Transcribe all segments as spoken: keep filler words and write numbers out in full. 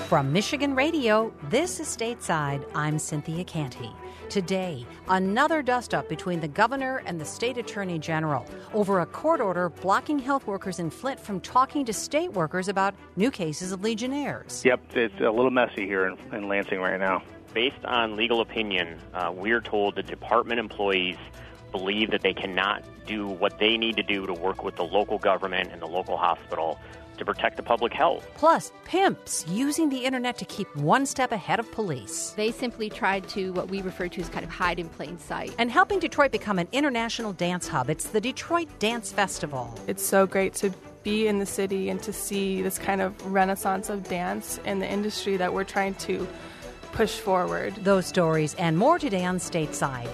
From Michigan Radio, this is Stateside. I'm Cynthia Canty. Today, another dust-up between the governor and the state attorney general over a court order blocking health workers in Flint from talking to state workers about new cases of Legionnaires. Yep, it's a little messy here in, in Lansing right now. Based on legal opinion, uh, we're told that department employees believe that they cannot do what they need to do to work with the local government and the local hospital to protect the public health. Plus, pimps using the internet to keep one step ahead of police. They simply tried to, what we refer to as kind of hide in plain sight. And helping Detroit become an international dance hub, it's the Detroit Dance Festival. It's so great to be in the city and to see this kind of renaissance of dance in the industry that we're trying to push forward. Those stories and more today on Stateside.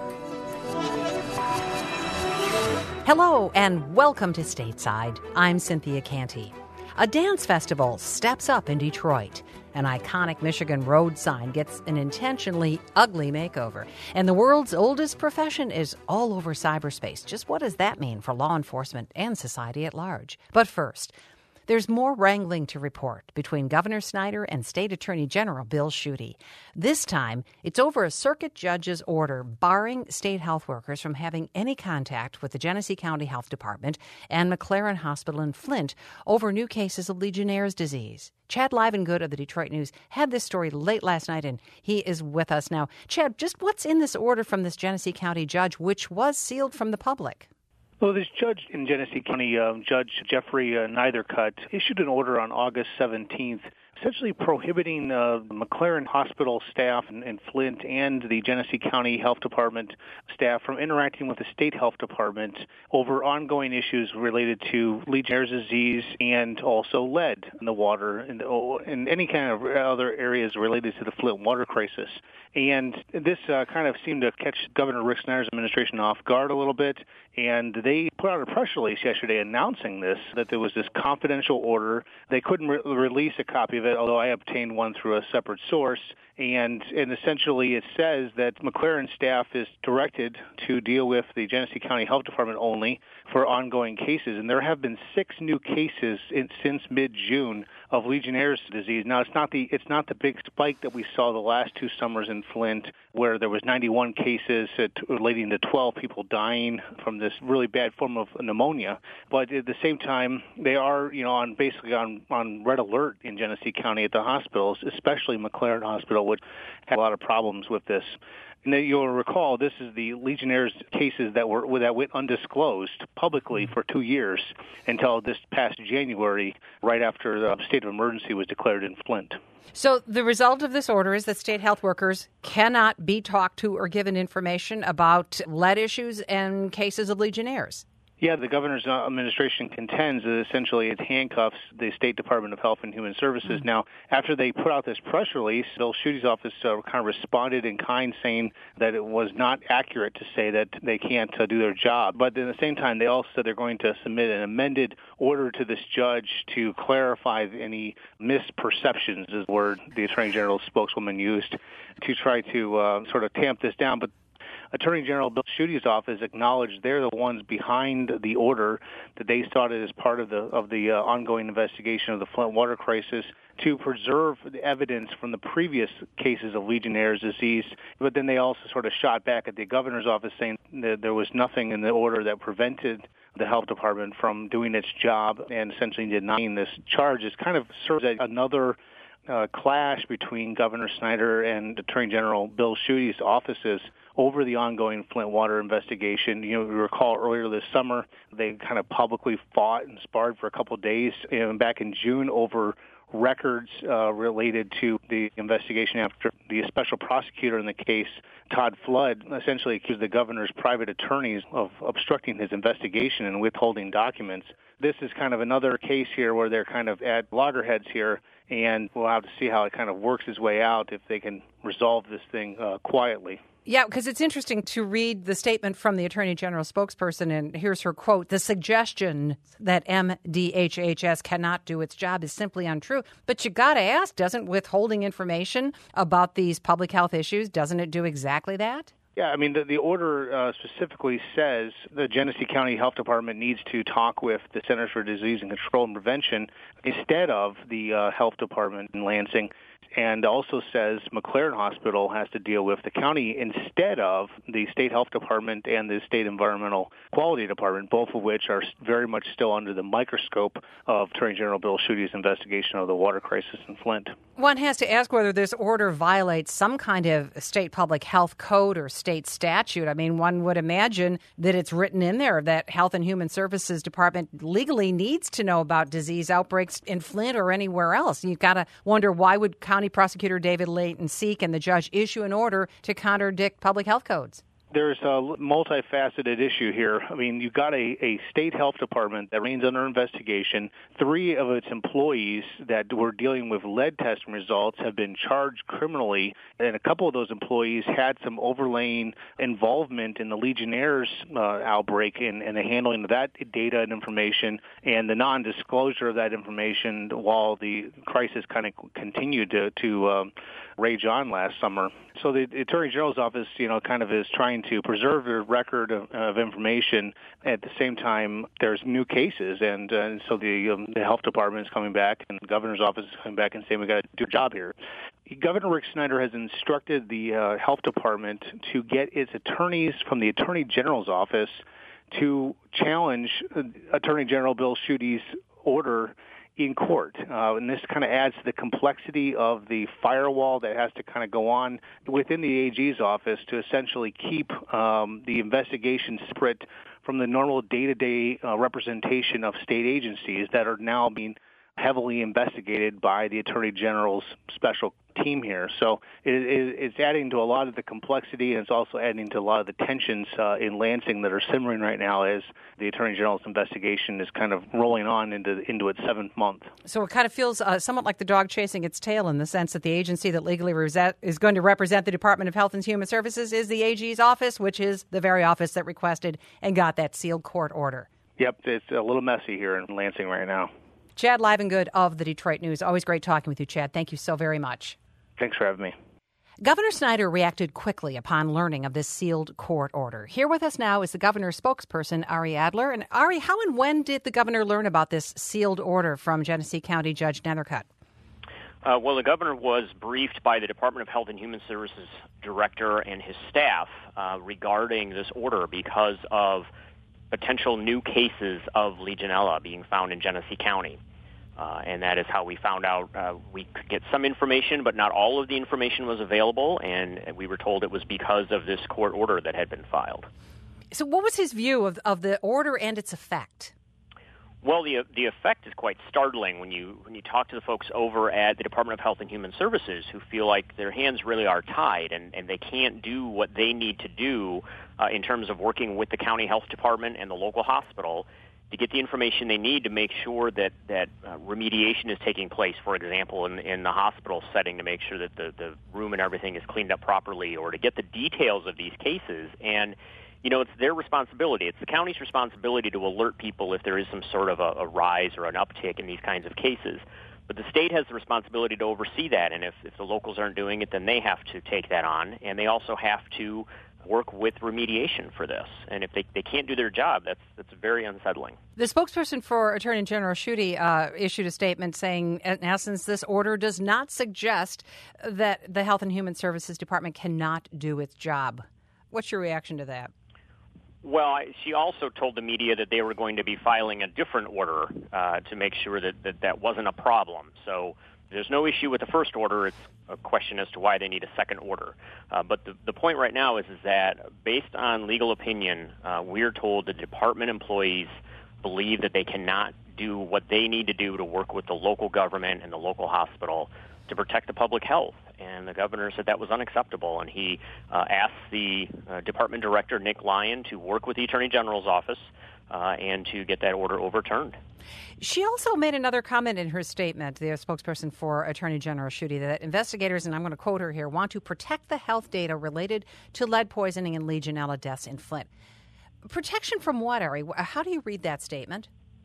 Hello and welcome to Stateside. I'm Cynthia Canty. A dance festival steps up in Detroit. An iconic Michigan road sign gets an intentionally ugly makeover. And the world's oldest profession is all over cyberspace. Just what does that mean for law enforcement and society at large? But first, there's more wrangling to report between Governor Snyder and State Attorney General Bill Schuette. This time, it's over a circuit judge's order barring state health workers from having any contact with the Genesee County Health Department and McLaren Hospital in Flint over new cases of Legionnaire's disease. Chad Livengood of the Detroit News had this story late last night, and he is with us now. Chad, just what's in this order from this Genesee County judge, which was sealed from the public? Well, this judge in Genesee County, uh, Judge Jeffrey uh, Neithercut, issued an order on August seventeenth essentially prohibiting uh, McLaren Hospital staff in, in Flint and the Genesee County Health Department staff from interacting with the state health department over ongoing issues related to Legionnaire's disease and also lead in the water and, and any kind of other areas related to the Flint water crisis. And this uh, kind of seemed to catch Governor Rick Snyder's administration off guard a little bit, and they put out a press release yesterday announcing this, that there was this confidential order. They couldn't re- release a copy of it, although I obtained one through a separate source. And, and essentially it says that McLaren staff is directed to deal with the Genesee County Health Department only for ongoing cases. And there have been six new cases in, since mid-June of Legionnaire's disease. Now, it's not the it's not the big spike that we saw the last two summers in Flint, where there was ninety-one cases at, relating to twelve people dying from this really bad form of pneumonia. But at the same time, they are, you know, on basically on, on red alert in Genesee County at the hospitals, especially McLaren Hospital, which had a lot of problems with this. And you'll recall, this is the Legionnaire's cases that were that went undisclosed publicly for two years until this past January, right after the state of emergency was declared in Flint. So the result of this order is that state health workers cannot be talked to or given information about lead issues and cases of Legionnaires. Yeah, the governor's administration contends that essentially it handcuffs the State Department of Health and Human Services. Mm-hmm. Now, after they put out this press release, Bill Schuette's office uh, kind of responded in kind, saying that it was not accurate to say that they can't uh, do their job. But at the same time, they also said they're going to submit an amended order to this judge to clarify any misperceptions, is the word the Attorney General's spokeswoman used, to try to uh, sort of tamp this down. But Attorney General Bill Schuette's office acknowledged they're the ones behind the order, that they started as part of the of the uh, ongoing investigation of the Flint water crisis to preserve the evidence from the previous cases of Legionnaire's disease. But then they also sort of shot back at the governor's office, saying that there was nothing in the order that prevented the health department from doing its job, and essentially denying this charge. It kind of serves as another uh, clash between Governor Snyder and Attorney General Bill Schuette's offices over the ongoing Flint water investigation. You know, we recall earlier this summer, they kind of publicly fought and sparred for a couple of days, you know, back in June over records uh, related to the investigation after the special prosecutor in the case, Todd Flood, essentially accused the governor's private attorneys of obstructing his investigation and withholding documents. This is kind of another case here where they're kind of at loggerheads here, and we'll have to see how it kind of works its way out if they can resolve this thing uh, quietly. Yeah, because it's interesting to read the statement from the Attorney General spokesperson, and here's her quote: "The suggestion that M D H H S cannot do its job is simply untrue." But you got to ask, doesn't withholding information about these public health issues, doesn't it do exactly that? Yeah, I mean, the, the order uh, specifically says the Genesee County Health Department needs to talk with the Centers for Disease and Control and Prevention instead of the uh, Health Department in Lansing, and also says McLaren Hospital has to deal with the county instead of the State Health Department and the State Environmental Quality Department, both of which are very much still under the microscope of Attorney General Bill Schuete's investigation of the water crisis in Flint. One has to ask whether this order violates some kind of state public health code or state statute. I mean, one would imagine that it's written in there that Health and Human Services Department legally needs to know about disease outbreaks in Flint or anywhere else. You've got to wonder, why would County Prosecutor David Layton Seek and the judge issue an order to contradict public health codes? There's a multifaceted issue here. I mean, you've got a, a state health department that remains under investigation. Three of its employees that were dealing with lead testing results have been charged criminally, and a couple of those employees had some overlaying involvement in the Legionnaires' uh, outbreak and, and the handling of that data and information and the non-disclosure of that information while the crisis kind of continued to, to um, rage on last summer. So the Attorney General's office, you know, kind of is trying to preserve a record of, of information. At the same time, there's new cases, and, uh, and so the, um, the health department is coming back, and the governor's office is coming back and saying we got to do a job here. Governor Rick Snyder has instructed the uh, health department to get its attorneys from the Attorney General's office to challenge uh, Attorney General Bill Schuete's order in court. Uh, and this kind of adds to the complexity of the firewall that has to kind of go on within the A G's office to essentially keep um, the investigation separate from the normal day-to-day uh, representation of state agencies that are now being heavily investigated by the Attorney General's special team here. So it, it, it's adding to a lot of the complexity, and it's also adding to a lot of the tensions uh, in Lansing that are simmering right now as the Attorney General's investigation is kind of rolling on into into its seventh month. So it kind of feels uh, somewhat like the dog chasing its tail, in the sense that the agency that legally resent, is going to represent the Department of Health and Human Services is the A G's office, which is the very office that requested and got that sealed court order. Yep, it's a little messy here in Lansing right now. Chad Livengood of the Detroit News. Always great talking with you, Chad. Thank you so very much. Thanks for having me. Governor Snyder reacted quickly upon learning of this sealed court order. Here with us now is the governor's spokesperson, Ari Adler. And Ari, how and when did the governor learn about this sealed order from Genesee County Judge Nethercutt? Uh, well, the governor was briefed by the Department of Health and Human Services director and his staff uh, regarding this order because of potential new cases of Legionella being found in Genesee County. Uh, and that is how we found out uh, we could get some information, but not all of the information was available, and we were told it was because of this court order that had been filed. So what was his view of, of the order and its effect? Well, the the effect is quite startling when you when you talk to the folks over at the Department of Health and Human Services who feel like their hands really are tied and, and they can't do what they need to do uh, in terms of working with the county health department and the local hospital to get the information they need to make sure that, that uh, remediation is taking place, for example, in, in the hospital setting to make sure that the, the room and everything is cleaned up properly, or to get the details of these cases. And, you know, it's their responsibility. It's the county's responsibility to alert people if there is some sort of a, a rise or an uptick in these kinds of cases. But the state has the responsibility to oversee that, and if, if the locals aren't doing it, then they have to take that on, and they also have to work with remediation for this. And if they, they can't do their job, that's that's very unsettling. The spokesperson for Attorney General Schuete uh, issued a statement saying, in essence, this order does not suggest that the Health and Human Services Department cannot do its job. What's your reaction to that? Well, I, she also told the media that they were going to be filing a different order uh, to make sure that, that that wasn't a problem. So there's no issue with the first order. It's a question as to why they need a second order. Uh, but the, the point right now is, is that based on legal opinion, uh, we're told the department employees believe that they cannot do what they need to do to work with the local government and the local hospital to protect the public health. And the governor said that was unacceptable, and he uh, asked the uh, department director, Nick Lyon, to work with the Attorney General's office uh, and to get that order overturned. She also made another comment in her statement, the spokesperson for Attorney General Schuete, that investigators, and I'm going to quote her here, want to protect the health data related to lead poisoning and Legionella deaths in Flint. Protection from what, Ari? How do you read that statement?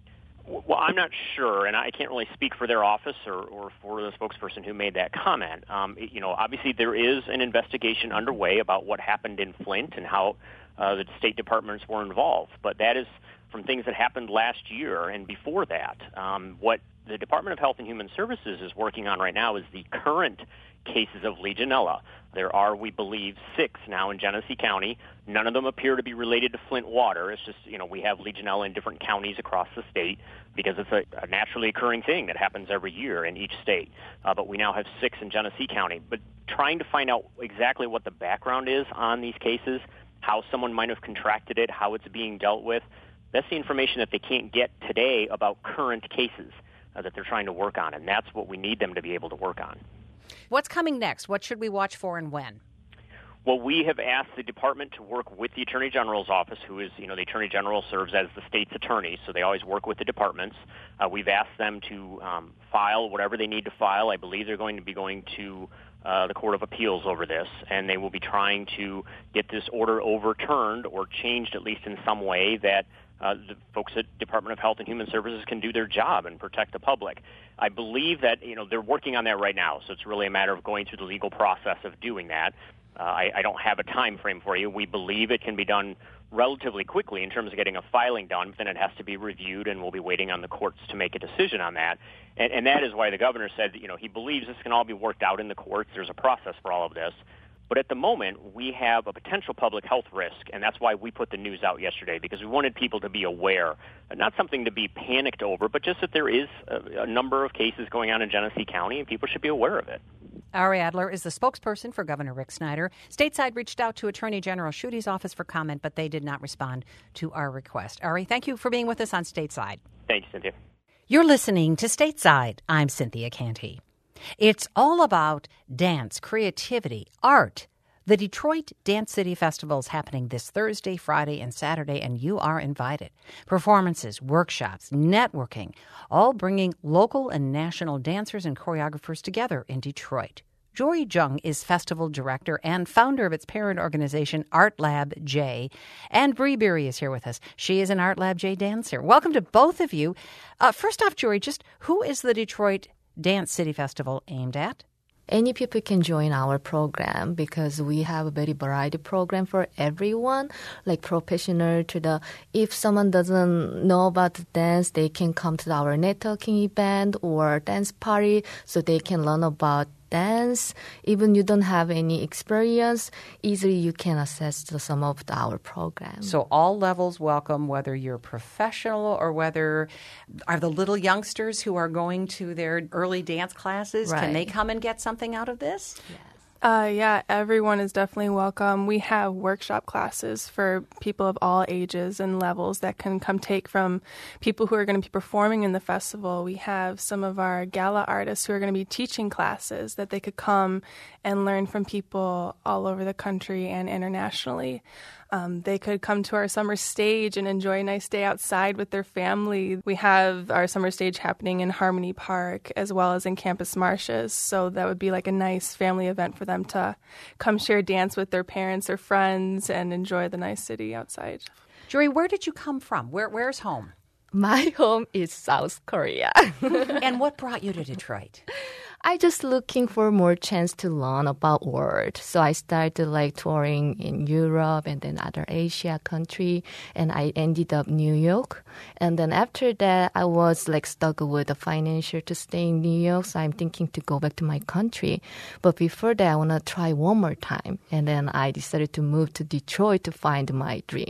Well, I'm not sure, and I can't really speak for their office or, or for the spokesperson who made that comment. Um, you know, obviously there is an investigation underway about what happened in Flint and how uh, the State Departments were involved, but that is from things that happened last year and before that. Um, what the Department of Health and Human Services is working on right now is the current cases of Legionella. There are, we believe, six now in Genesee County. None of them appear to be related to Flint water. It's just, you know, we have Legionella in different counties across the state because it's a, a naturally occurring thing that happens every year in each state. Uh, but we now have six in Genesee County. But trying to find out exactly what the background is on these cases, how someone might have contracted it, how it's being dealt with, that's the information that they can't get today about current cases uh, that they're trying to work on. And that's what we need them to be able to work on. What's coming next? What should we watch for and when? Well, we have asked the department to work with the Attorney General's office, who is, you know, the Attorney General serves as the state's attorney, so they always work with the departments. Uh, we've asked them to um, file whatever they need to file. I believe they're going to be going to uh, the Court of Appeals over this, and they will be trying to get this order overturned or changed at least in some way that Uh, the folks at Department of Health and Human Services can do their job and protect the public. I believe that, you know, they're working on that right now, so it's really a matter of going through the legal process of doing that. Uh, I, I don't have a time frame for you. We believe it can be done relatively quickly in terms of getting a filing done, but then it has to be reviewed, and we'll be waiting on the courts to make a decision on that. And, and that is why the governor said that, you know, he believes this can all be worked out in the courts. There's a process for all of this. But at the moment, we have a potential public health risk, and that's why we put the news out yesterday, because we wanted people to be aware, not something to be panicked over, but just that there is a, a number of cases going on in Genesee County, and people should be aware of it. Ari Adler is the spokesperson for Governor Rick Snyder. Stateside reached out to Attorney General Schuette's office for comment, but they did not respond to our request. Ari, thank you for being with us on Stateside. Thank you, Cynthia. You're listening to Stateside. I'm Cynthia Canty. It's all about dance, creativity, art. The Detroit Dance City Festival is happening this Thursday, Friday, and Saturday, and you are invited. Performances, workshops, networking, all bringing local and national dancers and choreographers together in Detroit. Jory Jung is festival director and founder of its parent organization, Art Lab J. And Bree Beery is here with us. She is an Art Lab J dancer. Welcome to both of you. Uh, first off, Jory, just who is the Detroit Dance City Festival aimed at? Any people can join our program because we have a very variety program for everyone, like professional to the, if someone doesn't know about the dance, they can come to our networking event or dance party so they can learn about dance. Even you don't have any experience, easily you can access to some of the, our programs. So all levels welcome, whether you're professional or whether are the little youngsters who are going to their early dance classes, right. Can they come and get something out of this? Yes. Uh, yeah, everyone is definitely welcome. We have workshop classes for people of all ages and levels that can come take from people who are going to be performing in the festival. We have some of our gala artists who are going to be teaching classes that they could come and learn from people all over the country and internationally. Um, they could come to our summer stage and enjoy a nice day outside with their family. We have our summer stage happening in Harmony Park as well as in Campus Martius. So that would be like a nice family event for them to come share dance with their parents or friends and enjoy the nice city outside. Jory, where did you come from? Where Where's home? My home is South Korea. And what brought you to Detroit? I just looking for more chance to learn about world. So I started like touring in Europe and then other Asia country, and I ended up New York. And then after that, I was like stuck with the financial to stay in New York. So I'm thinking to go back to my country. But before that, I want to try one more time. And then I decided to move to Detroit to find my dream.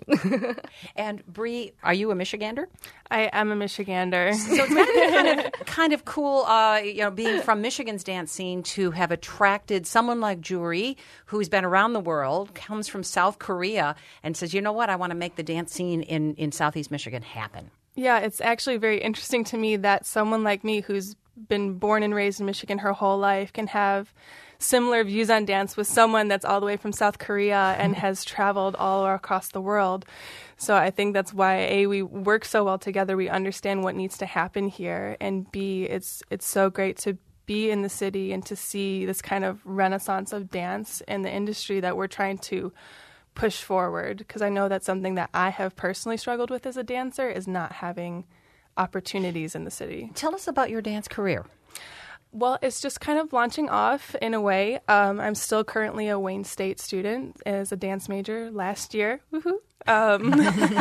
And Bree, are you a Michigander? I am a Michigander. So it's gotta be kind of, kind of cool, uh, you know, being from Michigan's dance scene to have attracted someone like Jory, who's been around the world, comes from South Korea, and says, you know what, I want to make the dance scene in, in Southeast Michigan happen. Yeah, it's actually very interesting to me that someone like me who's been born and raised in Michigan her whole life can have similar views on dance with someone that's all the way from South Korea and has traveled all across the world. So I think that's why, A, we work so well together. We understand what needs to happen here. And B, it's it's so great to be in the city and to see this kind of renaissance of dance in the industry that we're trying to push forward. Because I know that's something that I have personally struggled with as a dancer, is not having opportunities in the city. Tell us about your dance career. Well, it's just kind of launching off in a way. Um, I'm still currently a Wayne State student as a dance major last year. Woohoo! Um,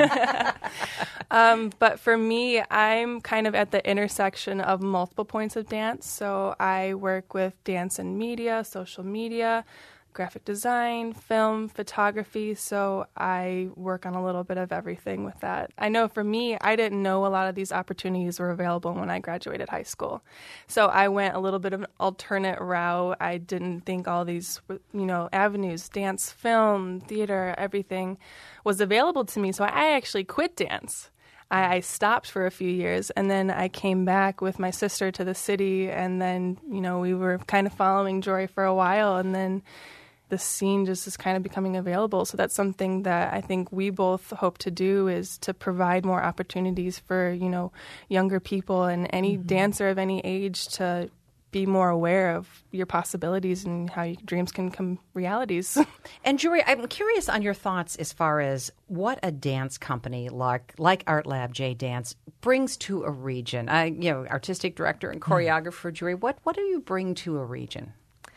um, but for me, I'm kind of at the intersection of multiple points of dance. So I work with dance and media, social media, graphic design, film, photography, so I work on a little bit of everything with that. I know for me, I didn't know a lot of these opportunities were available when I graduated high school. So I went a little bit of an alternate route. I didn't think all these, you know, avenues, dance, film, theater, everything was available to me. So I actually quit dance. I, I stopped for a few years, and then I came back with my sister to the city, and then, you know, we were kind of following Jory for a while, and then the scene just is kind of becoming available. So that's something that I think we both hope to do, is to provide more opportunities for, you know, younger people and any mm-hmm. dancer of any age to be more aware of your possibilities and how your dreams can become realities. And Jory, I'm curious on your thoughts as far as what a dance company like like Art Lab J Dance brings to a region. I, you know, artistic director and choreographer, mm. Jory, what what do you bring to a region?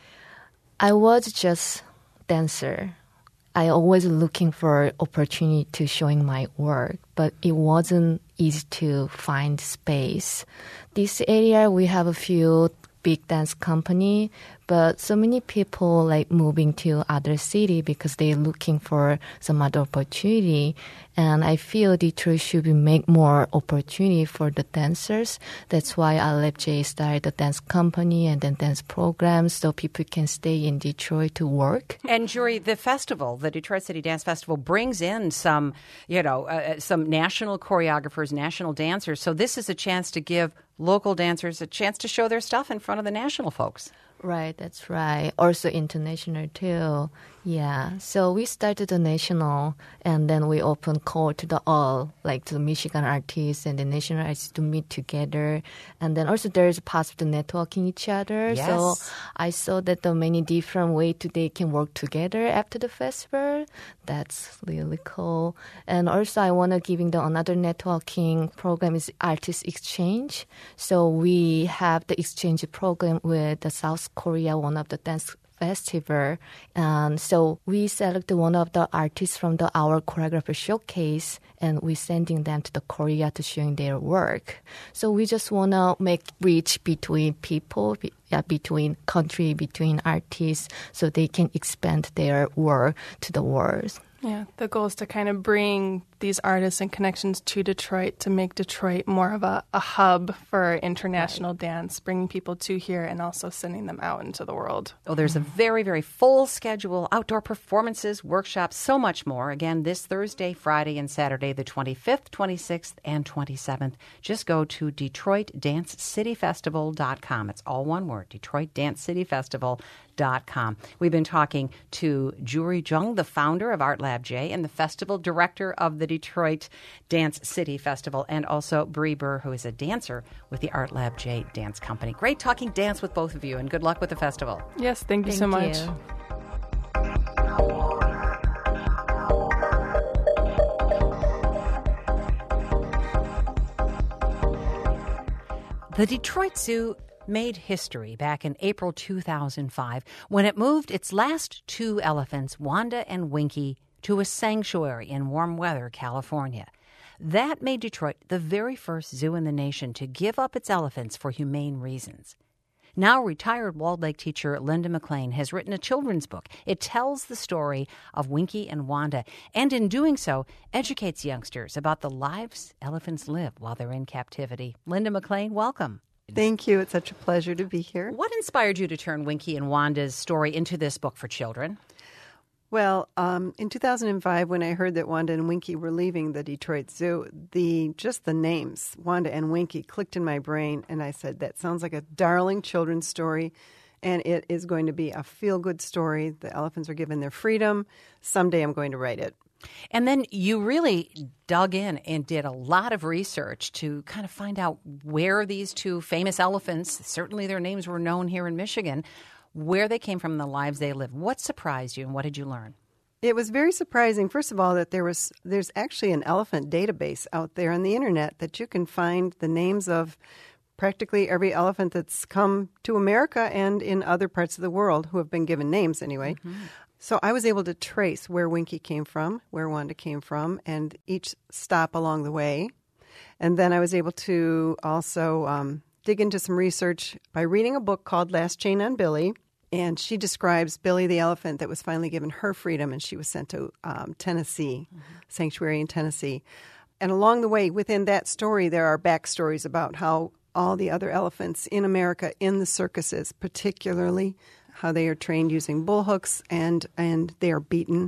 I was just dancer. I always looking for opportunity to showing my work, but it wasn't easy to find space. This area, we have a few big dance company, but so many people like moving to other city because they're looking for some other opportunity. And I feel Detroit should make more opportunity for the dancers. That's why Art Lab J started a dance company and then dance programs so people can stay in Detroit to work. And Jory, the festival, the Detroit City Dance Festival, brings in some, you know, uh, some national choreographers, national dancers. So this is a chance to give local dancers a chance to show their stuff in front of the national folks. Right, that's right. Also international too. Yeah. So we started the national, and then we opened call to the all, like to the Michigan artists and the national artists to meet together. And then also there's part of the networking each other. Yes. So I saw that the many different ways they can work together after the festival. That's really cool. And also I want to giving the another networking program is artist exchange. So we have the exchange program with the South Korea, one of the dance festival. And so we select one of the artists from the our choreographer showcase, and we sending them to the Korea to showing their work. So we just want to make bridge between people, be, yeah, between country, between artists, so they can expand their work to the world. Yeah, the goal is to kind of bring these artists and connections to Detroit to make Detroit more of a, a hub for international right. dance, bringing people to here and also sending them out into the world. Oh, there's a very, very full schedule, outdoor performances, workshops, so much more. Again, this Thursday, Friday, and Saturday, the twenty-fifth, twenty-sixth, and twenty-seventh. Just go to Detroit Dance City Festival dot com. It's all one word, Detroit Dance City Festival dot com. We've been talking to Jory Jung, the founder of Art Lab J and the festival director of the Detroit Dance City Festival, and also Bree Burr, who is a dancer with the Art Lab J Dance Company. Great talking dance with both of you, and good luck with the festival. Yes, thank you thank so much. You. The Detroit Zoo made history back in April two thousand five when it moved its last two elephants, Wanda and Winky, to a sanctuary in warm weather California. That made Detroit the very first zoo in the nation to give up its elephants for humane reasons. Now retired Walled Lake teacher Linda McLean has written a children's book. It tells the story of Winky and Wanda, and in doing so, educates youngsters about the lives elephants live while they're in captivity. Linda McLean, welcome. Thank you. It's such a pleasure to be here. What inspired you to turn Winky and Wanda's story into this book for children? Well, um, in two thousand five, when I heard that Wanda and Winky were leaving the Detroit Zoo, the just the names, Wanda and Winky, clicked in my brain, and I said, that sounds like a darling children's story, and it is going to be a feel-good story. The elephants are given their freedom. Someday I'm going to write it. And then you really dug in and did a lot of research to kind of find out where these two famous elephants, certainly their names were known here in Michigan, where they came from and the lives they lived. What surprised you and what did you learn? It was very surprising, first of all, that there was there's actually an elephant database out there on the internet that you can find the names of practically every elephant that's come to America and in other parts of the world who have been given names anyway. Mm-hmm. So I was able to trace where Winky came from, where Wanda came from, and each stop along the way. And then I was able to also um, dig into some research by reading a book called Last Chain on Billy. And she describes Billy the elephant that was finally given her freedom, and she was sent to um, Tennessee, mm-hmm. sanctuary in Tennessee. And along the way, within that story, there are backstories about how all the other elephants in America, in the circuses particularly, how they are trained using bull hooks and, and they are beaten.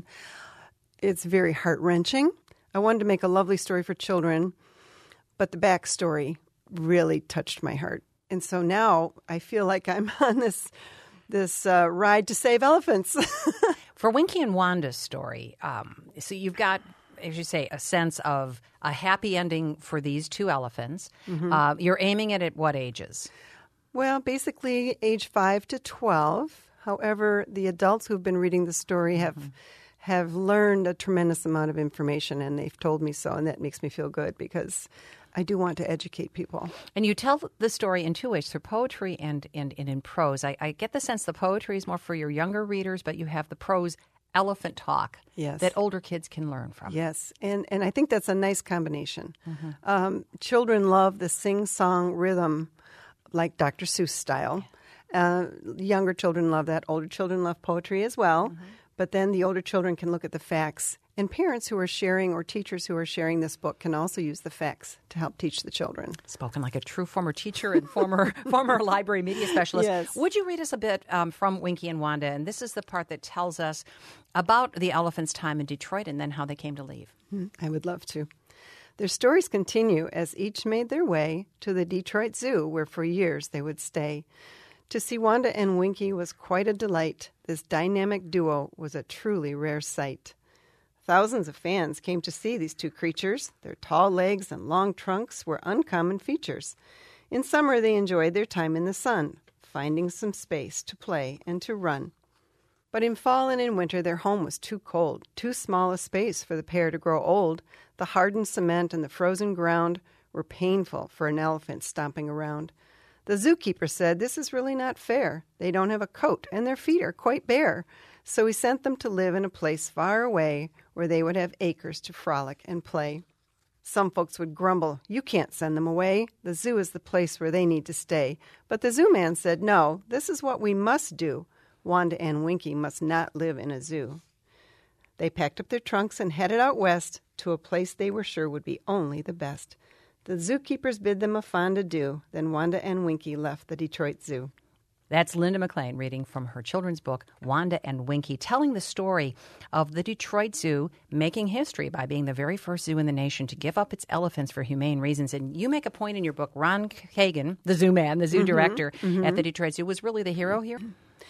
It's very heart-wrenching. I wanted to make a lovely story for children, but the backstory really touched my heart. And so now I feel like I'm on this this uh, ride to save elephants. For Winky and Wanda's story, um, so you've got, as you say, a sense of a happy ending for these two elephants. Mm-hmm. Uh, you're aiming it at what ages? Well, basically age five to twelve. However, the adults who've been reading the story have mm-hmm. have learned a tremendous amount of information, and they've told me so, and that makes me feel good because I do want to educate people. And you tell the story in two ways, through poetry and, and, and in prose. I, I get the sense the poetry is more for your younger readers, but you have the prose elephant talk yes. that older kids can learn from. Yes, and, and I think that's a nice combination. Mm-hmm. Um, children love the sing-song rhythm, like Doctor Seuss style. Uh, younger children love that. Older children love poetry as well. Mm-hmm. But then the older children can look at the facts. And parents who are sharing or teachers who are sharing this book can also use the facts to help teach the children. Spoken like a true former teacher and former former library media specialist. Yes. Would you read us a bit um, from Winky and Wanda? And this is the part that tells us about the elephants' time in Detroit and then how they came to leave. I would love to. Their stories continue as each made their way to the Detroit Zoo, where for years they would stay. To see Wanda and Winky was quite a delight. This dynamic duo was a truly rare sight. Thousands of fans came to see these two creatures. Their tall legs and long trunks were uncommon features. In summer, they enjoyed their time in the sun, finding some space to play and to run. But in fall and in winter, their home was too cold, too small a space for the pair to grow old. The hardened cement and the frozen ground were painful for an elephant stomping around. The zookeeper said, "This is really not fair. They don't have a coat, and their feet are quite bare." So he sent them to live in a place far away where they would have acres to frolic and play. Some folks would grumble, "You can't send them away. The zoo is the place where they need to stay." But the zoo man said, "No, this is what we must do. Wanda and Winky must not live in a zoo." They packed up their trunks and headed out west to a place they were sure would be only the best. The zookeepers bid them a fond adieu. Then Wanda and Winky left the Detroit Zoo. That's Linda McLean reading from her children's book, Wanda and Winky, telling the story of the Detroit Zoo making history by being the very first zoo in the nation to give up its elephants for humane reasons. And you make a point in your book, Ron Kagan, the zoo man, the zoo mm-hmm, director mm-hmm. at the Detroit Zoo, was really the hero here?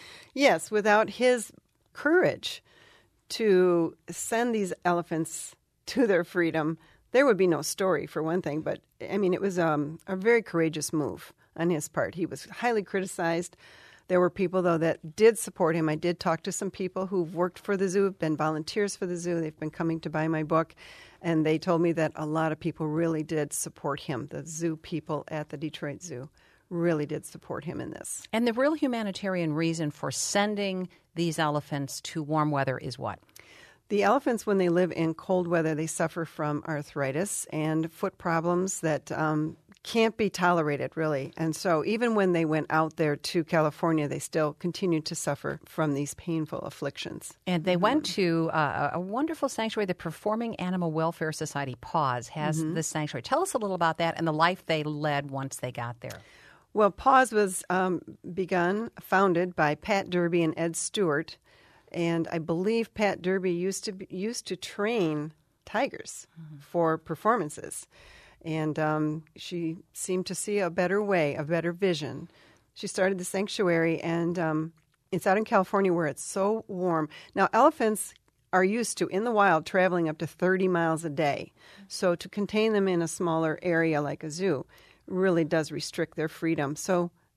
Yes, without his courage to send these elephants to their freedom, there would be no story, for one thing. But, I mean, it was um, a very courageous move on his part. He was highly criticized. There were people, though, that did support him. I did talk to some people who've worked for the zoo, have been volunteers for the zoo. They've been coming to buy my book, and they told me that a lot of people really did support him. The zoo people at the Detroit Zoo really did support him in this. And the real humanitarian reason for sending these elephants to warm weather is what? The elephants, when they live in cold weather, they suffer from arthritis and foot problems that um, can't be tolerated, really. And so even when they went out there to California, they still continued to suffer from these painful afflictions. And they mm-hmm. went to uh, a wonderful sanctuary. The Performing Animal Welfare Society, PAWS, has mm-hmm. this sanctuary. Tell us a little about that and the life they led once they got there. Well, PAWS was um, begun, founded by Pat Derby and Ed Stewart. And I believe Pat Derby used to be, used to train tigers mm-hmm. for performances. And um, she seemed to see a better way, a better vision. She started the sanctuary, and um, it's out in California where it's so warm. Now, elephants are used to, in the wild, traveling up to thirty miles a day. So to contain them in a smaller area like a zoo really does restrict their freedom. So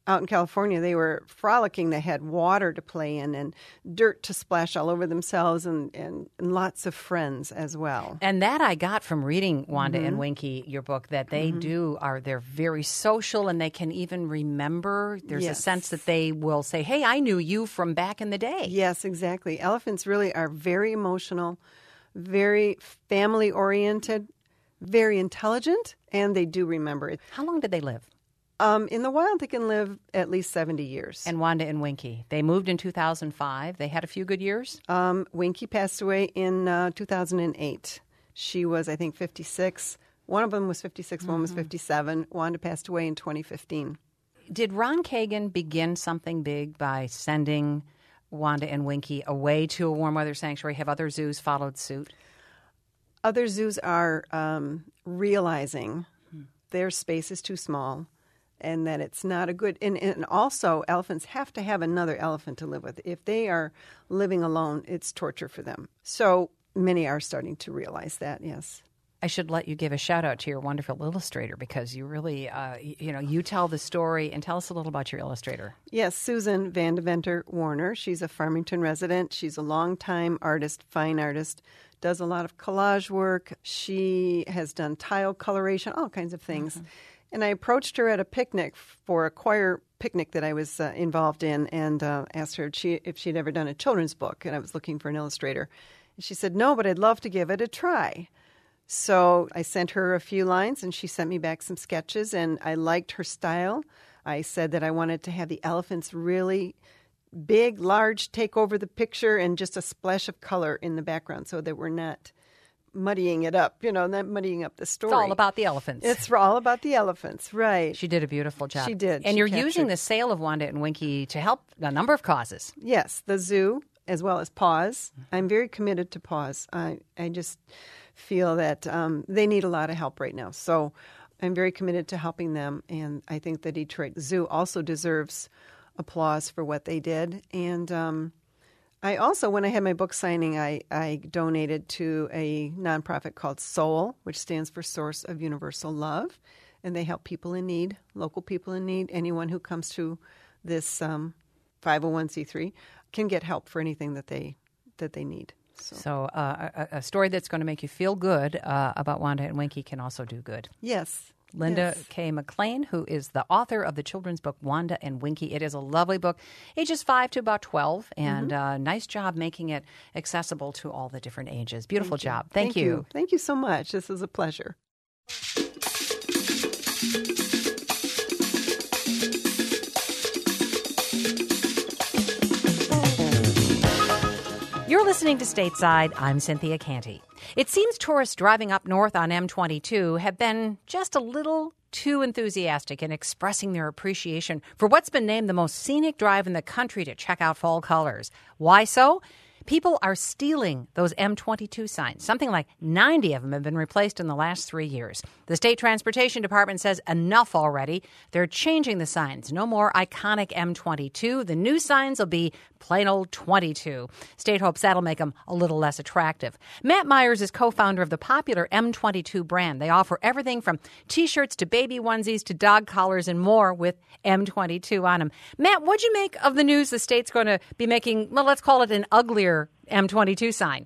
out in California, they were frolicking. They had water to play in and dirt to splash all over themselves, and, and, and lots of friends as well. And that I got from reading Wanda mm-hmm. and Winky, your book, that they mm-hmm. do are they're very social, and they can even remember. There's yes. a sense that they will say, "Hey, I knew you from back in the day." Yes, exactly. Elephants really are very emotional, very family oriented, very intelligent, and they do remember it. How long did they live? Um, in the wild, they can live at least seventy years. And Wanda and Winky, they moved in two thousand five. They had a few good years? Um, Winky passed away in uh, two thousand eight. She was, I think, fifty-six. One of them was fifty-six, mm-hmm. one was fifty-seven. Wanda passed away in twenty fifteen. Did Ron Kagan begin something big by sending Wanda and Winky away to a warm weather sanctuary? Have other zoos followed suit? Other zoos are um, realizing hmm. their space is too small, and that it's not a good, and, and also elephants have to have another elephant to live with. If they are living alone, it's torture for them. So many are starting to realize that, yes. I should let you give a shout out to your wonderful illustrator, because you really, uh, you know, you tell the story. And tell us a little about your illustrator. Yes, Susan Van Deventer Warner. She's a Farmington resident. She's a longtime artist, fine artist, does a lot of collage work. She has done tile coloration, all kinds of things. Mm-hmm. And I approached her at a picnic for a choir picnic that I was uh, involved in, and uh, asked her if, she, if she'd ever done a children's book, and I was looking for an illustrator. And she said, no, but I'd love to give it a try. So I sent her a few lines, and she sent me back some sketches, and I liked her style. I said that I wanted to have the elephants really big, large, take over the picture, and just a splash of color in the background so that we're not muddying it up, you know, not muddying up the story. It's all about the elephants. It's all about the elephants, right. She did a beautiful job. She did. And she you're captured. using the sale of Wanda and Winky to help a number of causes. Yes, the zoo as well as Paws. I'm very committed to Paws. I, I just feel that um, they need a lot of help right now. So I'm very committed to helping them, and I think the Detroit Zoo also deserves applause for what they did. And um, I also, when I had my book signing, I, I donated to a nonprofit called SOUL, which stands for Source of Universal Love, and they help people in need, local people in need. Anyone who comes to this um, five oh one c three can get help for anything that they that they need. So, so uh, a, a story that's going to make you feel good uh, about Wanda and Winky can also do good. Yes. Linda yes. K. McLean, who is the author of the children's book Wanda and Winky. It is a lovely book, ages five to about twelve, and mm-hmm. uh, nice job making it accessible to all the different ages. Beautiful Thank job. You. Thank, Thank you. you. Thank you so much. This is a pleasure. You're listening to Stateside. I'm Cynthia Canty. It seems tourists driving up north on M twenty-two have been just a little too enthusiastic in expressing their appreciation for what's been named the most scenic drive in the country to check out fall colors. Why so? People are stealing those M twenty-two signs. Something like ninety of them have been replaced in the last three years. The State Transportation Department says enough already. They're changing the signs. No more iconic M twenty-two. The new signs will be plain old twenty-two. State hopes that'll make them a little less attractive. Matt Myers is co-founder of the popular M twenty-two brand. They offer everything from T-shirts to baby onesies to dog collars and more with M twenty-two on them. Matt, what'd you make of the news the state's going to be making, well, let's call it an uglier M twenty-two sign?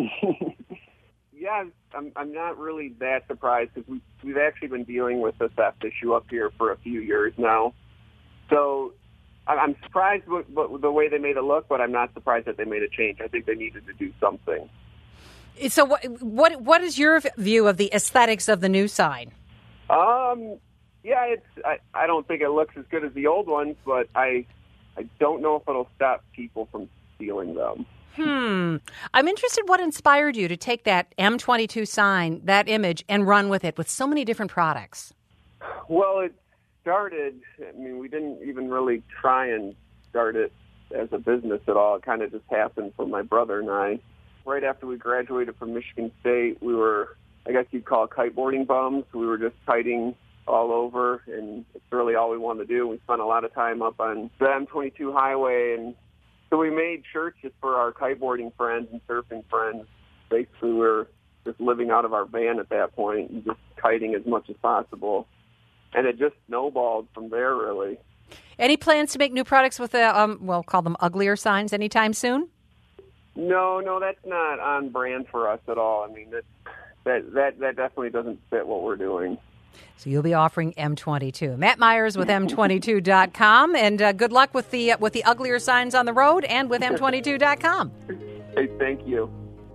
Yeah, I'm, I'm not really that surprised because we, we've actually been dealing with the theft issue up here for a few years now. So I'm surprised with, with the way they made it look, but I'm not surprised that they made a change. I think they needed to do something. So what what, what is your view of the aesthetics of the new sign? Um, yeah, it's I, I don't think it looks as good as the old ones, but I I don't know if it'll stop people from stealing them. Hmm. I'm interested what inspired you to take that M twenty-two sign, that image, and run with it with so many different products. Well, it started, I mean, we didn't even really try and start it as a business at all. It kind of just happened for my brother and I. Right after we graduated from Michigan State, we were, I guess you'd call it kiteboarding bums. We were just kiting all over, and it's really all we wanted to do. We spent a lot of time up on the M twenty-two highway, and so we made shirts just for our kiteboarding friends and surfing friends. Basically, we were just living out of our van at that point and just kiting as much as possible. And it just snowballed from there, really. Any plans to make new products with, uh, um, well, call them uglier signs anytime soon? No, no, that's not on brand for us at all. I mean, that that that, that definitely doesn't fit what we're doing. So you'll be offering M twenty-two. Matt Myers with M twenty-two dot com, and uh, good luck with the uh, with the uglier signs on the road and with M twenty-two dot com. Hey, thank you.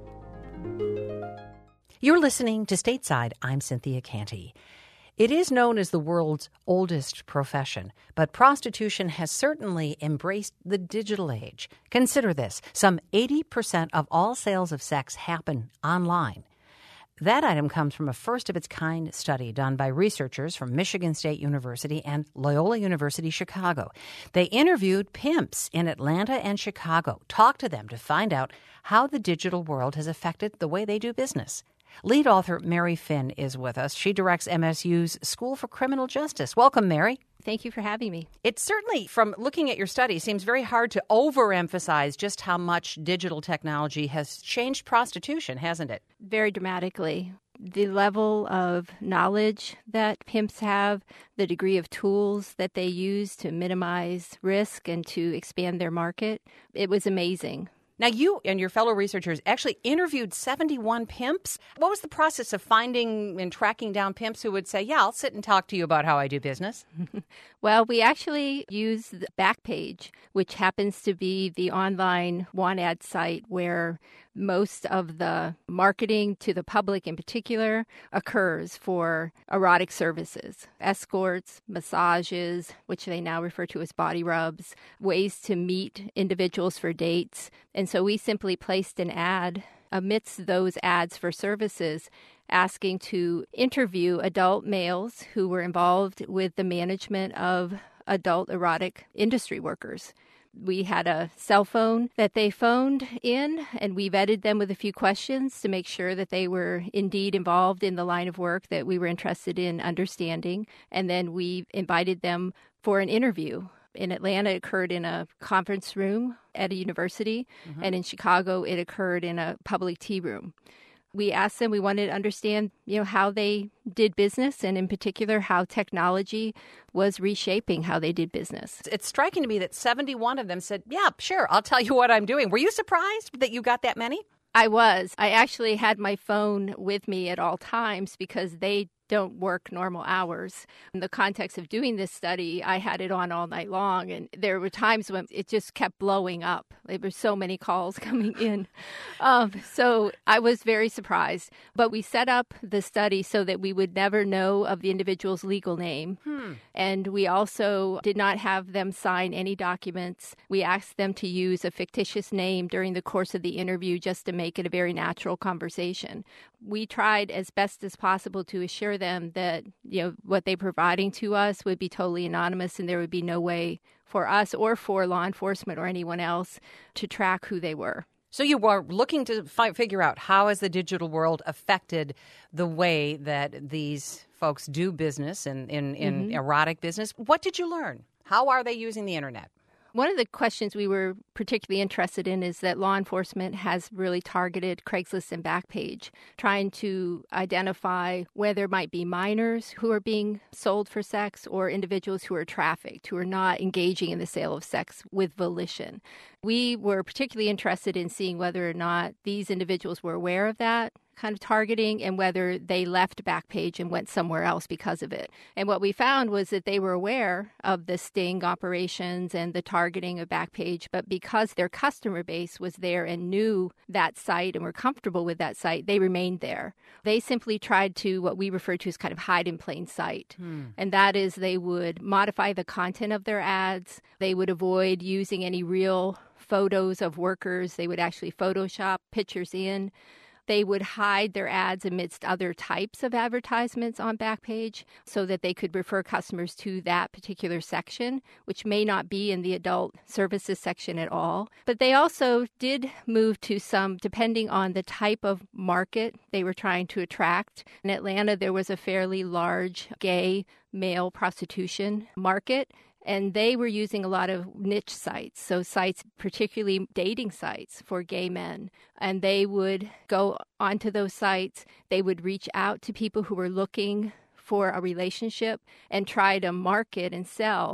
You're listening to Stateside. I'm Cynthia Canty. It is known as the world's oldest profession, but prostitution has certainly embraced the digital age. Consider this. Some eighty percent of all sales of sex happen online. That item comes from a first-of-its-kind study done by researchers from Michigan State University and Loyola University Chicago. They interviewed pimps in Atlanta and Chicago, talked to them to find out how the digital world has affected the way they do business. Lead author Mary Finn is with us. She directs M S U's School for Criminal Justice. Welcome, Mary. Thank you for having me. It certainly, from looking at your study, seems very hard to overemphasize just how much digital technology has changed prostitution, hasn't it? Very dramatically. The level of knowledge that pimps have, the degree of tools that they use to minimize risk and to expand their market, it was amazing. Now, you and your fellow researchers actually interviewed seventy-one pimps. What was the process of finding and tracking down pimps who would say, yeah, I'll sit and talk to you about how I do business? Well, we actually used the Backpage, which happens to be the online want ad site where most of the marketing to the public in particular occurs for erotic services, escorts, massages, which they now refer to as body rubs, ways to meet individuals for dates. And so we simply placed an ad amidst those ads for services asking to interview adult males who were involved with the management of adult erotic industry workers. We had a cell phone that they phoned in, and we vetted them with a few questions to make sure that they were indeed involved in the line of work that we were interested in understanding. And then we invited them for an interview. In Atlanta, it occurred in a conference room at a university, mm-hmm. and in Chicago, it occurred in a public tea room. We asked them, we wanted to understand, you know, how they did business, and in particular, how technology was reshaping how they did business. It's striking to me that seventy-one of them said, yeah, sure, I'll tell you what I'm doing. Were you surprised that you got that many? I was. I actually had my phone with me at all times because they don't work normal hours. In the context of doing this study, I had it on all night long, and there were times when it just kept blowing up. There were so many calls coming in. Um, so I was very surprised. But we set up the study so that we would never know of the individual's legal name. Hmm. And we also did not have them sign any documents. We asked them to use a fictitious name during the course of the interview just to make it a very natural conversation. We tried as best as possible to assure them that, you know, what they're providing to us would be totally anonymous, and there would be no way for us or for law enforcement or anyone else to track who they were. So you were looking to fi- figure out how has the digital world affected the way that these folks do business in, in, in mm-hmm. erotic business. What did you learn? How are they using the internet? One of the questions we were particularly interested in is that law enforcement has really targeted Craigslist and Backpage, trying to identify where there might be minors who are being sold for sex or individuals who are trafficked, who are not engaging in the sale of sex with volition. We were particularly interested in seeing whether or not these individuals were aware of that kind of targeting and whether they left Backpage and went somewhere else because of it. And what we found was that they were aware of the sting operations and the targeting of Backpage, but because their customer base was there and knew that site and were comfortable with that site, they remained there. They simply tried to, what we refer to as kind of hide in plain sight. Hmm. And that is they would modify the content of their ads. They would avoid using any real photos of workers. They would actually Photoshop pictures in. They would hide their ads amidst other types of advertisements on Backpage so that they could refer customers to that particular section, which may not be in the adult services section at all. But they also did move to some, depending on the type of market they were trying to attract. In Atlanta, there was a fairly large gay male prostitution market. And they were using a lot of niche sites, so sites, particularly dating sites for gay men. And they would go onto those sites. They would reach out to people who were looking for a relationship and try to market and sell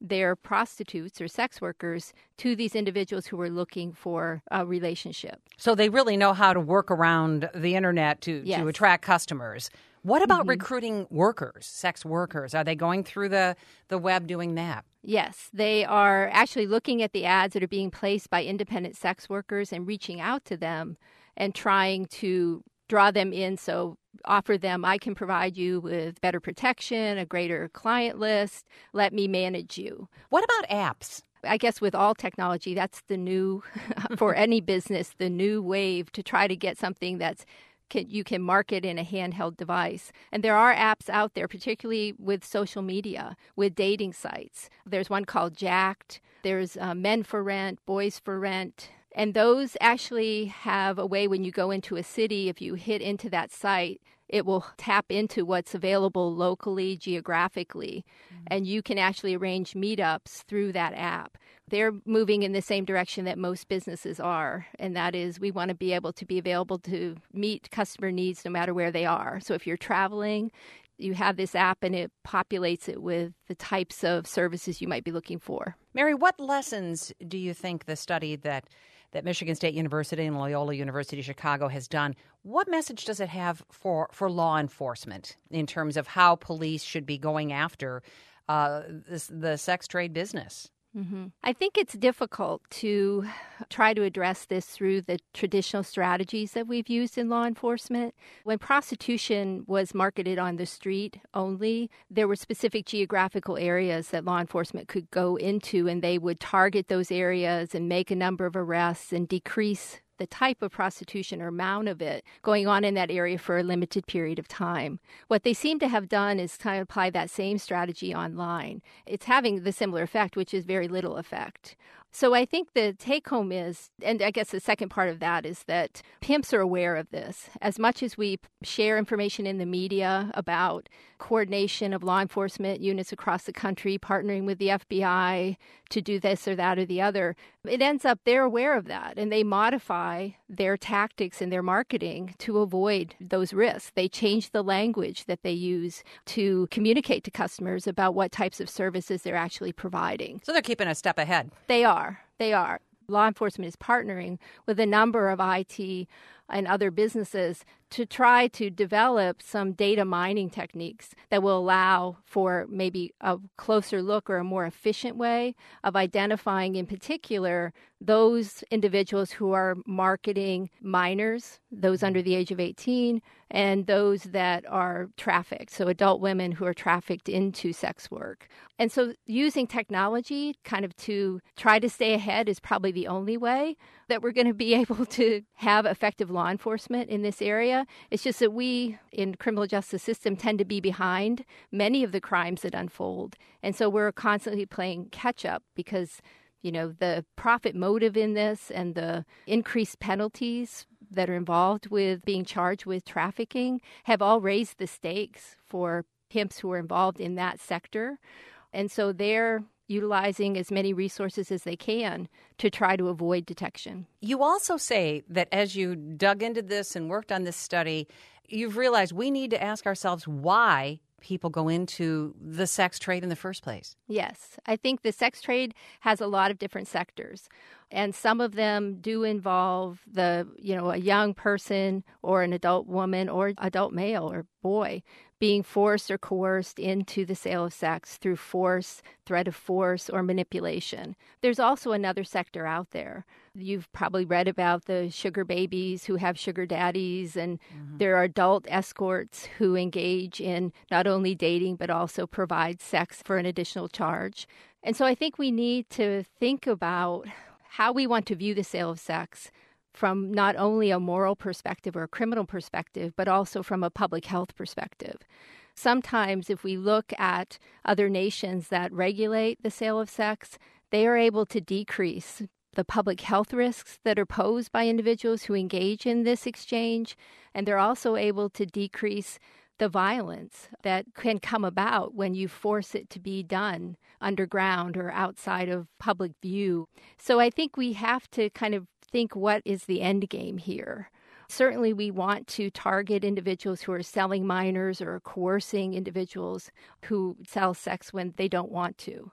their prostitutes or sex workers to these individuals who were looking for a relationship. So they really know how to work around the internet to, Yes. to attract customers. What about Mm-hmm. recruiting workers, sex workers? Are they going through the, the web doing that? Yes, they are actually looking at the ads that are being placed by independent sex workers and reaching out to them and trying to draw them in. So offer them, I can provide you with better protection, a greater client list, let me manage you. What about apps? I guess with all technology, that's the new, for any business, the new wave to try to get something that's Can, you can market in a handheld device. And there are apps out there, particularly with social media, with dating sites. There's one called Jacked. There's uh, Men for Rent, Boys for Rent. And those actually have a way when you go into a city, if you hit into that site, it will tap into what's available locally, geographically, mm-hmm. and you can actually arrange meetups through that app. They're moving in the same direction that most businesses are, and that is we want to be able to be available to meet customer needs no matter where they are. So if you're traveling, you have this app and it populates it with the types of services you might be looking for. Mary, what lessons do you think the study that that Michigan State University and Loyola University Chicago has done, what message does it have for, for law enforcement in terms of how police should be going after uh, this, the sex trade business? Mm-hmm. I think it's difficult to try to address this through the traditional strategies that we've used in law enforcement. When prostitution was marketed on the street only, there were specific geographical areas that law enforcement could go into, and they would target those areas and make a number of arrests and decrease the type of prostitution or amount of it going on in that area for a limited period of time. What they seem to have done is kind of apply that same strategy online. It's having the similar effect, which is very little effect. So I think the take-home is, and I guess the second part of that is that pimps are aware of this. As much as we share information in the media about coordination of law enforcement units across the country, partnering with the F B I to do this or that or the other, it ends up they're aware of that, and they modify their tactics and their marketing to avoid those risks. They change the language that they use to communicate to customers about what types of services they're actually providing. So they're keeping a step ahead. They are. They are. Law enforcement is partnering with a number of I T and other businesses to try to develop some data mining techniques that will allow for maybe a closer look or a more efficient way of identifying, in particular, those individuals who are marketing minors, those under the age of eighteen, and those that are trafficked, so adult women who are trafficked into sex work. And so using technology kind of to try to stay ahead is probably the only way that we're going to be able to have effective law enforcement in this area. It's just that we, in criminal justice system, tend to be behind many of the crimes that unfold. And so we're constantly playing catch up because, you know, the profit motive in this and the increased penalties that are involved with being charged with trafficking have all raised the stakes for pimps who are involved in that sector. And so they're utilizing as many resources as they can to try to avoid detection. You also say that as you dug into this and worked on this study, you've realized we need to ask ourselves why people go into the sex trade in the first place. Yes. I think the sex trade has a lot of different sectors, and some of them do involve the, you know, a young person or an adult woman or adult male or boy being forced or coerced into the sale of sex through force, threat of force, or manipulation. There's also another sector out there. You've probably read about the sugar babies who have sugar daddies, and mm-hmm. there are adult escorts who engage in not only dating but also provide sex for an additional charge. And so I think we need to think about how we want to view the sale of sex from not only a moral perspective or a criminal perspective, but also from a public health perspective. Sometimes if we look at other nations that regulate the sale of sex, they are able to decrease the public health risks that are posed by individuals who engage in this exchange, and they're also able to decrease the violence that can come about when you force it to be done underground or outside of public view. So I think we have to kind of think, what is the end game here? Certainly we want to target individuals who are selling minors or coercing individuals who sell sex when they don't want to.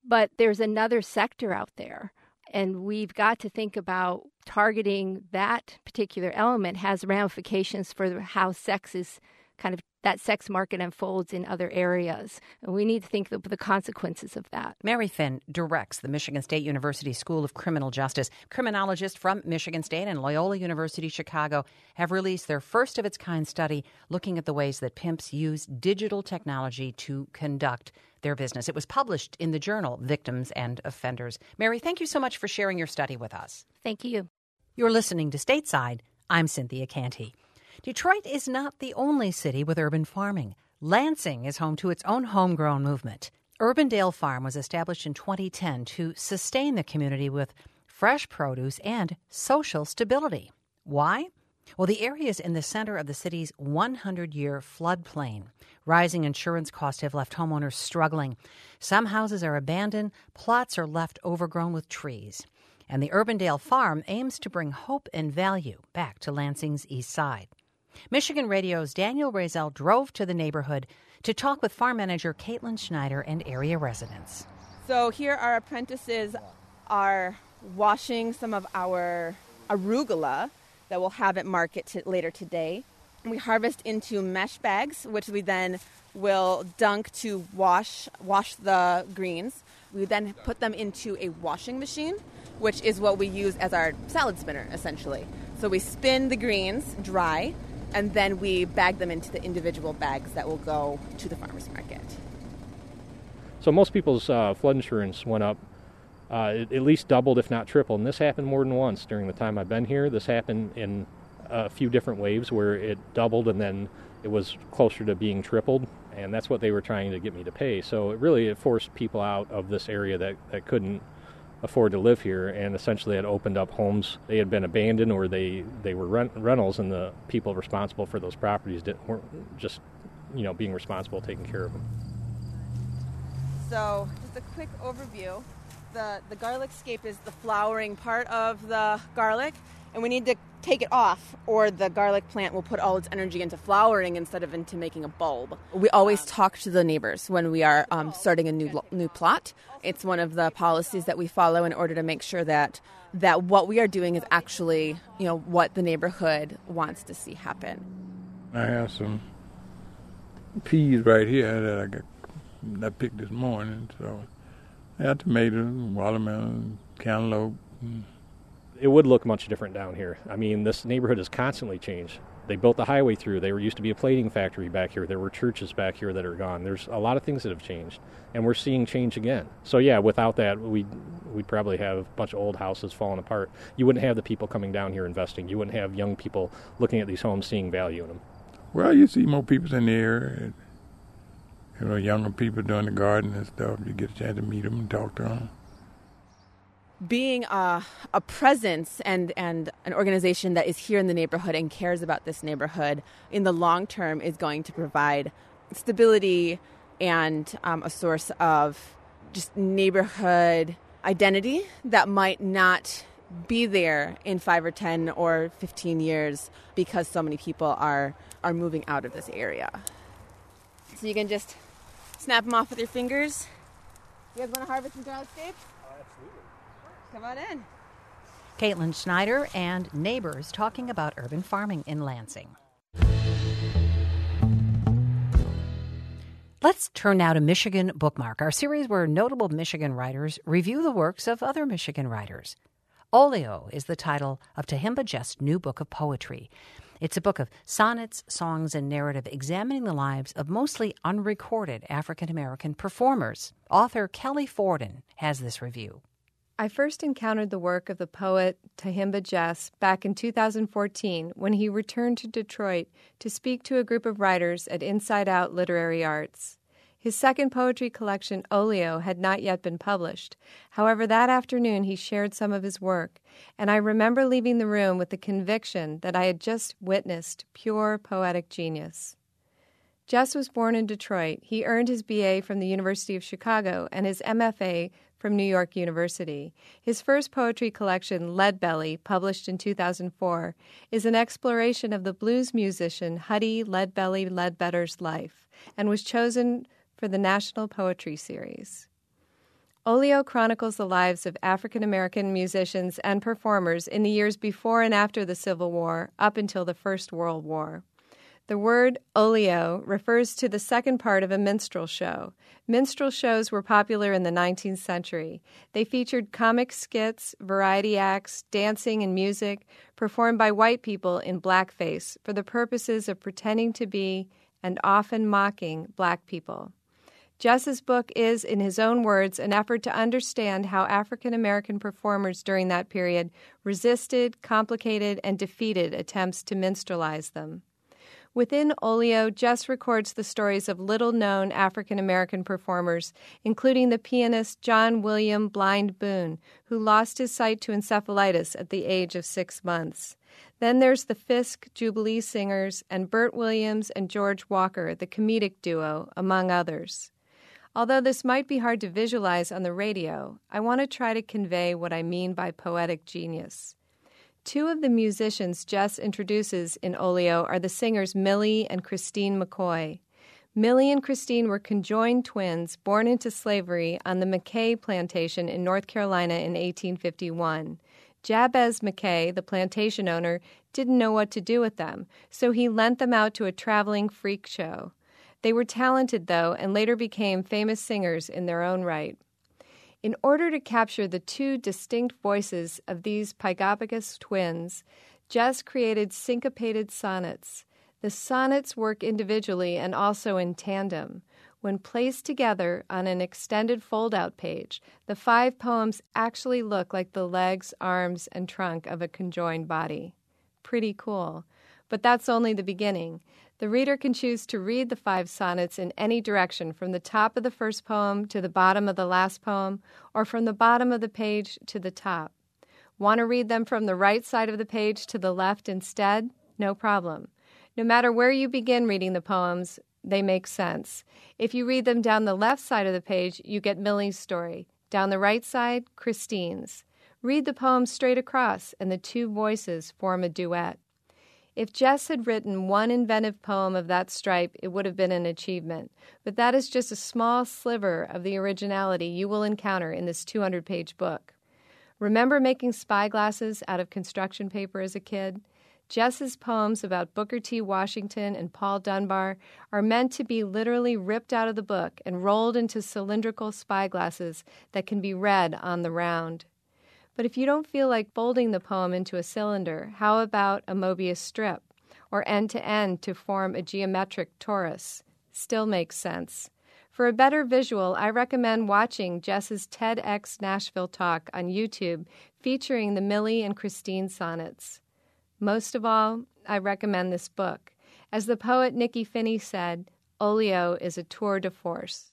But there's another sector out there, and we've got to think about targeting that particular element has ramifications for how sex is kind of that sex market unfolds in other areas. And we need to think of the consequences of that. Mary Finn directs the Michigan State University School of Criminal Justice. Criminologists from Michigan State and Loyola University Chicago have released their first-of-its-kind study looking at the ways that pimps use digital technology to conduct their business. It was published in the journal Victims and Offenders. Mary, thank you so much for sharing your study with us. Thank you. You're listening to Stateside. I'm Cynthia Canty. Detroit is not the only city with urban farming. Lansing is home to its own homegrown movement. Urbandale Farm was established in twenty ten to sustain the community with fresh produce and social stability. Why? Well, the area is in the center of the city's one hundred year floodplain. Rising insurance costs have left homeowners struggling. Some houses are abandoned, plots are left overgrown with trees. And the Urbandale Farm aims to bring hope and value back to Lansing's east side. Michigan Radio's Daniel Razel drove to the neighborhood to talk with farm manager Caitlin Schneider and area residents. So here our apprentices are washing some of our arugula that we'll have at market to later today. We harvest into mesh bags, which we then will dunk to wash wash the greens. We then put them into a washing machine, which is what we use as our salad spinner, essentially. So we spin the greens dry, and then we bag them into the individual bags that will go to the farmer's market. So most people's uh, flood insurance went up, uh, at least doubled, if not tripled. And this happened more than once during the time I've been here. This happened in a few different waves where it doubled and then it was closer to being tripled. And that's what they were trying to get me to pay. So it really it forced people out of this area that, that couldn't afford to live here, and essentially had opened up homes. They had been abandoned, or they, they were rent, rentals, and the people responsible for those properties didn't, weren't just, you know, being responsible, taking care of them. So just a quick overview. The, the garlic scape is the flowering part of the garlic, and we need to take it off, or the garlic plant will put all its energy into flowering instead of into making a bulb. We always talk to the neighbors when we are um, starting a new new plot. It's one of the policies that we follow in order to make sure that that what we are doing is actually, you know, what the neighborhood wants to see happen. I have some peas right here that I got I picked this morning. So I have tomatoes, watermelon, cantaloupe. It would look much different down here. I mean, this neighborhood has constantly changed. They built the highway through. There used to be a plating factory back here. There were churches back here that are gone. There's a lot of things that have changed, and we're seeing change again. So yeah, without that, we'd, we'd probably have a bunch of old houses falling apart. You wouldn't have the people coming down here investing. You wouldn't have young people looking at these homes, seeing value in them. Well, you see more people in the area. You know, younger people doing the garden and stuff. You get a chance to meet them and talk to them. Being a, a presence and, and an organization that is here in the neighborhood and cares about this neighborhood in the long term is going to provide stability and um, a source of just neighborhood identity that might not be there in five or ten or fifteen years because so many people are, are moving out of this area. So you can just snap them off with your fingers. You guys want to harvest some garlic scapes? Come on in. Caitlin Schneider and neighbors talking about urban farming in Lansing. Let's turn now to Michigan Bookmark, our series where notable Michigan writers review the works of other Michigan writers. Olio is the title of Tahimba Jest's new book of poetry. It's a book of sonnets, songs, and narrative examining the lives of mostly unrecorded African-American performers. Author Kelly Forden has this review. I first encountered the work of the poet Tahimba Jest back in two thousand fourteen when he returned to Detroit to speak to a group of writers at Inside Out Literary Arts. His second poetry collection, Olio, had not yet been published. However, that afternoon he shared some of his work, and I remember leaving the room with the conviction that I had just witnessed pure poetic genius. Jest was born in Detroit. He earned his B A from the University of Chicago and his M F A from New York University. His first poetry collection, Leadbelly, published in two thousand four, is an exploration of the blues musician Huddie Leadbelly Ledbetter's life and was chosen for the National Poetry Series. Oleo chronicles the lives of African American musicians and performers in the years before and after the Civil War, up until the First World War. The word oleo refers to the second part of a minstrel show. Minstrel shows were popular in the nineteenth century. They featured comic skits, variety acts, dancing, and music performed by white people in blackface for the purposes of pretending to be, and often mocking, black people. Jess's book is, in his own words, an effort to understand how African American performers during that period resisted, complicated, and defeated attempts to minstrelize them. Within Oleo, Jess records the stories of little-known African American performers, including the pianist John William Blind Boone, who lost his sight to encephalitis at the age of six months. Then there's the Fisk Jubilee Singers and Bert Williams and George Walker, the comedic duo, among others. Although this might be hard to visualize on the radio, I want to try to convey what I mean by poetic genius. Two of the musicians Jess introduces in Oleo are the singers Millie and Christine McCoy. Millie and Christine were conjoined twins born into slavery on the McKay plantation in North Carolina in eighteen fifty-one. Jabez McKay, the plantation owner, didn't know what to do with them, so he lent them out to a traveling freak show. They were talented, though, and later became famous singers in their own right. In order to capture the two distinct voices of these Pygopagus twins, Jess created syncopated sonnets. The sonnets work individually and also in tandem. When placed together on an extended fold-out page, the five poems actually look like the legs, arms, and trunk of a conjoined body. Pretty cool. But that's only the beginning. The reader can choose to read the five sonnets in any direction, from the top of the first poem to the bottom of the last poem, or from the bottom of the page to the top. Want to read them from the right side of the page to the left instead? No problem. No matter where you begin reading the poems, they make sense. If you read them down the left side of the page, you get Millie's story. Down the right side, Christine's. Read the poem straight across, and the two voices form a duet. If Jess had written one inventive poem of that stripe, it would have been an achievement. But that is just a small sliver of the originality you will encounter in this two hundred page book. Remember making spyglasses out of construction paper as a kid? Jess's poems about Booker T. Washington and Paul Dunbar are meant to be literally ripped out of the book and rolled into cylindrical spyglasses that can be read on the round. But if you don't feel like folding the poem into a cylinder, how about a Mobius strip, or end-to-end to form a geometric torus? Still makes sense. For a better visual, I recommend watching Jess's TEDx Nashville talk on YouTube featuring the Millie and Christine sonnets. Most of all, I recommend this book. As the poet Nikki Finney said, Oleo is a tour de force.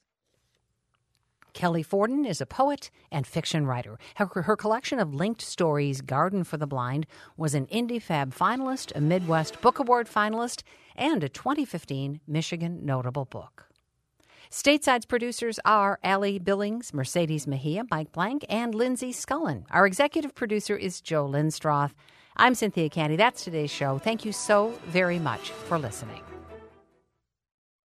Kelly Forden is a poet and fiction writer. Her, her collection of linked stories, Garden for the Blind, was an IndieFab finalist, a Midwest Book Award finalist, and a twenty fifteen Michigan Notable Book. Stateside's producers are Allie Billings, Mercedes Mejia, Mike Blank, and Lindsay Scullen. Our executive producer is Joe Lindstroth. I'm Cynthia Canty. That's today's show. Thank you so very much for listening.